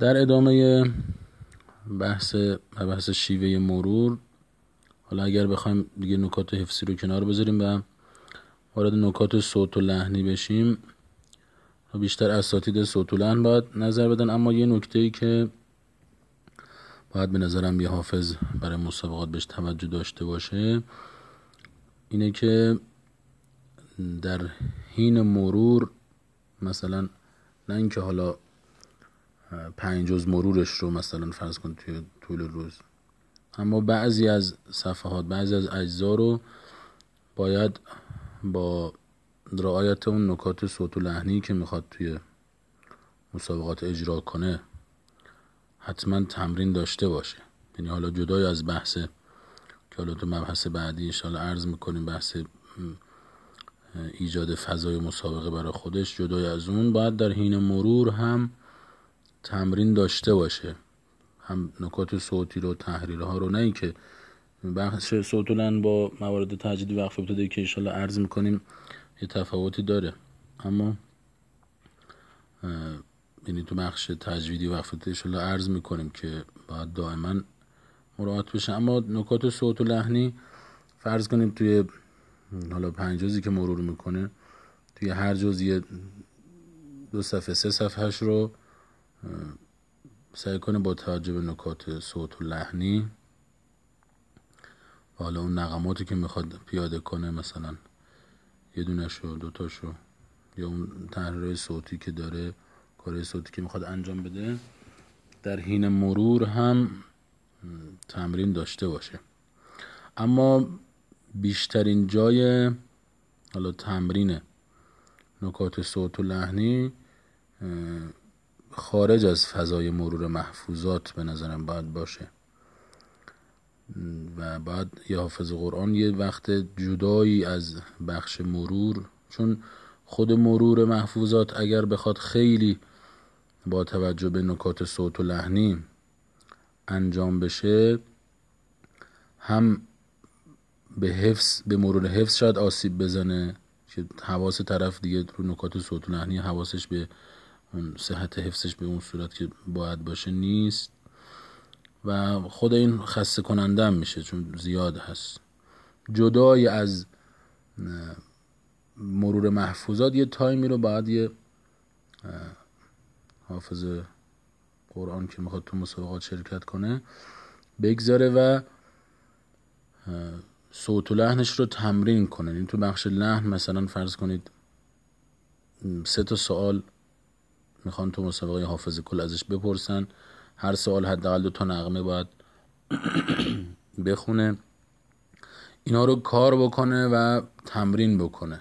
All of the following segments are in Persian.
در ادامه بحث شیوه مرور، حالا اگر بخوایم دیگه نکات حفظی رو کنار بذاریم و وارد نکات صوت و لحنی بشیم، بیشتر اساتید صوت و لحن باید نظر بدن. اما یه نکته‌ای که باید به نظرم یه حافظ برای مسابقات بهش توجه داشته باشه اینه که در حین مرور، مثلا نه اینکه حالا 5 جز مرورش رو مثلا فرض کن توی طول روز، اما بعضی از صفحات، بعضی از اجزا رو باید با رعایت اون نکات صوت و لحنی که میخواد توی مسابقات اجرا کنه حتما تمرین داشته باشه. یعنی حالا جدای از بحث که حالا تو مبحث بعدی انشاءالله عرض میکنیم، بحث ایجاد فضای مسابقه برای خودش، جدای از اون باید در حین مرور هم تمرین داشته باشه، هم نکات صوتی رو، تحریرها رو. نه این که بحث صوت و لحن با موارد تجدید وقف ابتدایی که انشاءالله عرض میکنیم یه تفاوتی داره، اما یعنی تو بخش تجویدی وقف ابتدایی انشاءالله عرض میکنیم که باید دائما مراعات بشه. اما نکات صوت و لحنی فرض کنیم توی حالا 5 جزی که مرور میکنه، توی هر جزی 2 صفحه 3 صفحهش رو سعی کنه با توجه به نکات صوت و لحنی، حالا اون نغماتی که میخواد پیاده کنه، مثلا یه دونشو، 2 تاشو، یا اون تحریرهای صوتی که داره، کارهای صوتی که میخواد انجام بده، در حین مرور هم تمرین داشته باشه. اما بیشترین جای حالا تمرین نکات صوت و لحنی خارج از فضای مرور محفوظات به نظرم باید باشه و باید یه حافظ قرآن یه وقت جدایی از بخش مرور، چون خود مرور محفوظات اگر بخواد خیلی با توجه به نکات صوت و لحنی انجام بشه، هم به مرور حفظ شاید آسیب بزنه که حواس طرف دیگه رو نکات صوت و لحنی، حواسش به اون صحت حفظش به اون صورت که باید باشه نیست و خود این خسته کننده هم میشه چون زیاد هست. جدای از مرور محفوظات یه تایمی رو باید یه حافظ قرآن که میخواد تو مسابقات شرکت کنه بگذاره و صوت و لحنش رو تمرین کنه. این تو بخش لحن مثلا فرض کنید 3 تا سوال میخوان تو مسابقه حافظ کل ازش بپرسن، هر سوال حداقل 2 تا نغمه باید بخونه، اینا رو کار بکنه و تمرین بکنه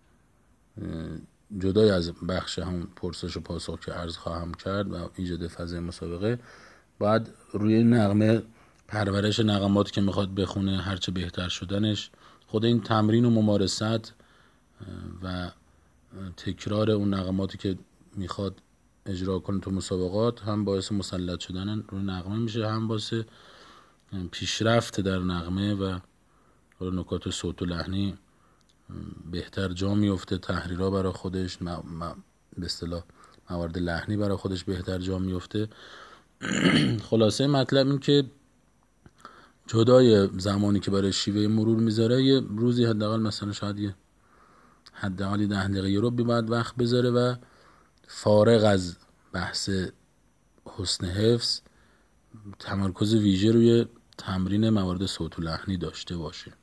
جدای از بخش همون پرسش و پاسخ که عرض خواهم کرد و ایجاد فضای مسابقه. باید روی نغمه، پرورش نغماتی که میخواد بخونه، هرچه بهتر شدنش، خود این تمرین و ممارست و تکرار اون نغماتی که میخواد اجرا کنه تو مسابقات هم باعث مسلط شدن روی نغمه میشه، هم باعث پیشرفت در نغمه و نکات صوت و لحنی بهتر جا میفته، تحریرها برای خودش به اصطلاح موارد لحنی برای خودش بهتر جا میفته. خلاصه مطلب این که جدای زمانی که برای شیوه مرور میذاره، یه روزی حداقل مثلا شاید یه حداقل 10 دقیقه رو باید وقت بذاره و فارغ از بحث حسن حفظ تمرکز ویژه روی تمرین موارد صوت و لحنی داشته باشه.